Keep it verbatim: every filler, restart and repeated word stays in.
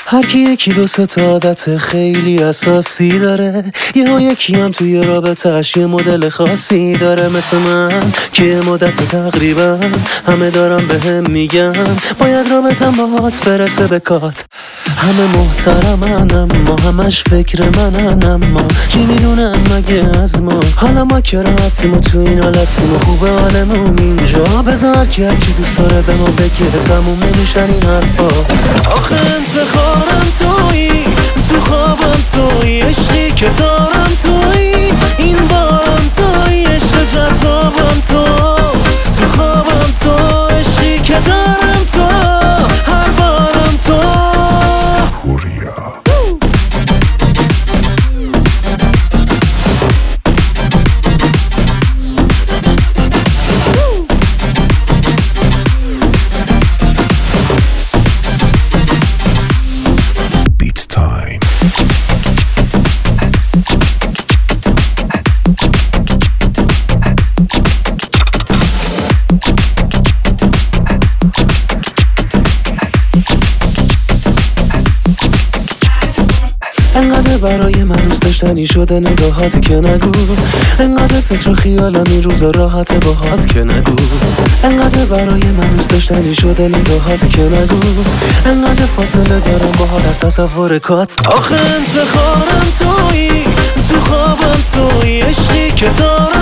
هر کی یکی دو سه تا عادت خیلی اساسی داره، یه یکی هم توی رابطه‌اش یه مدل خاصی داره. مثل من که یه مدت تقریبا همه دارم بهم میگن باید رابطه باهات برسه به کات. همه محترمن اما همش فکر منن، اما چی میدونن مگه از ما؟ حالا ما که راحتیم و تو این حالتیم و خوبه حالمون اینجا. بذار که هرکی دوست داره به ما بگه، تموم نمیشن این حرفا. آخه انتخابم تویی، تو خوابم تویی، عشقی که دارم تویی، این بارم تویی، عشق جذابم تو، تو خوابم تو، عشقی که دارم تو، هر بارم تو. انقدر برای من دوست داشتنی شده نگاهات که نگو، انقدر فکر و خیالم این روزا راحت باهات که نگو، انقدر برای من دوست داشتنی شده نگاهات که نگو، انقدر فاصله دارم باهات از تصور کات. آخه انتخابم تویی، تو خوابم تویی، عشقی که دارم